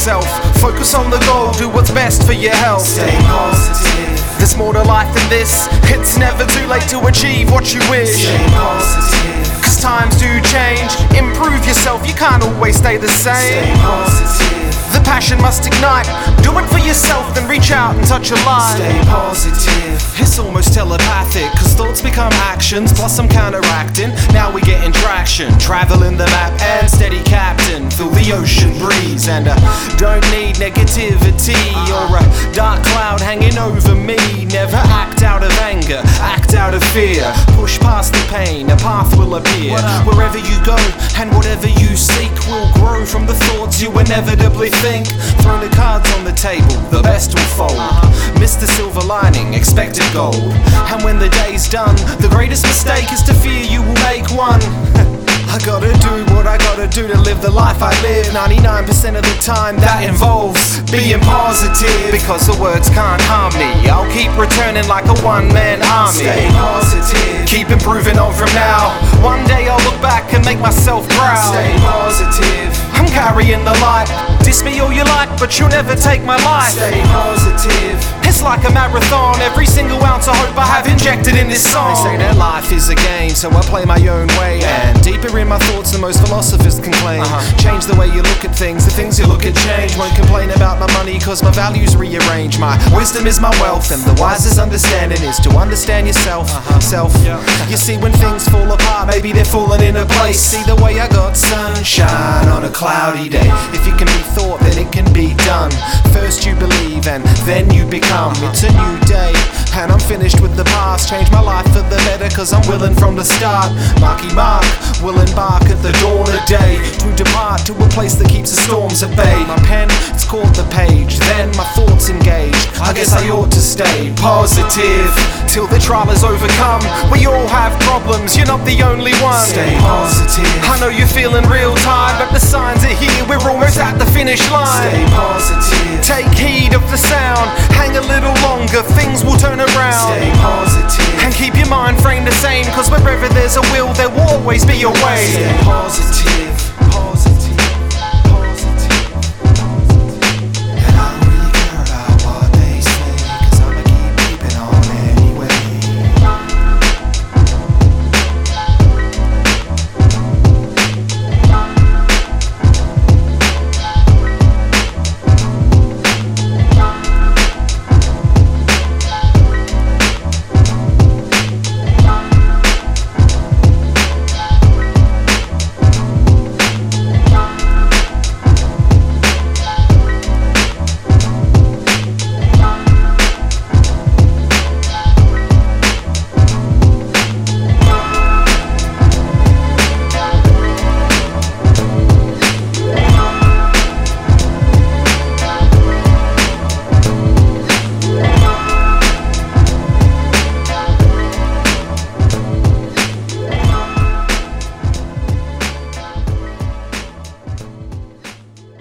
yourself, focus on the goal, do what's best for your health. Stay positive. There's more to life than this, it's never too late to achieve what you wish. Stay positive. Cause times do change, improve yourself, you can't always stay the Stay same. positive. The passion must ignite, do it for yourself, then reach out and touch a line. Stay positive. It's almost telepathic, cause thoughts become actions, plus I'm counteracting. Now we getting traction, traveling the map and steady captain. Feel the ocean breeze and don't need negativity or a dark cloud hanging over me. Never act out of anger, act out of fear. Push past the pain, a path will appear. Wherever you go and whatever you seek will grow from the thoughts you inevitably think. Throw the cards on the table, the best will fold. Miss the silver lining, expected gold. And when the day's done, the greatest mistake is to fear you will make one. I gotta do what I gotta do to live the life I live. 99% of the time that involves being positive, because the words can't harm me. I'll keep returning like a one-man army. Stay positive. Keep improving on from now. One day I'll look back and make myself proud. Stay positive. I'm carrying the light. Diss me all you like, but you'll never take my life. Stay positive. It's like a marathon, every single ounce of hope I have injected in this song. They say that life is a game, so I play my own way. And deeper in my thoughts than most philosophers can claim. Change the way you look at things, the things you look at change. Won't complain about my money, cause my values rearrange. My wisdom is my wealth, and the wisest understanding is to understand yourself. You see, when things fall apart, maybe they're falling into place. See the way I got sunshine on a cloudy day. If it can be thought, then it can be done. First you believe and then you become. It's a new day and I'm finished with the past. Change my life for the better, cause I'm willing from the start. Marky Mark will embark at the dawn of day, to depart to a place that keeps the storms at bay. My pen, it's called the page, then my thoughts engage. I guess I ought to stay positive till the trial is overcome. We all have problems, you're not the only one. Stay positive. I know you're feeling real tired, but the signs are here, we're almost at the finish line. Stay positive. Take heed of the sound, hang a little longer, things will turn around. Stay positive. And keep your mind framed the same, cause wherever there's a will, there will always be a way. Stay positive.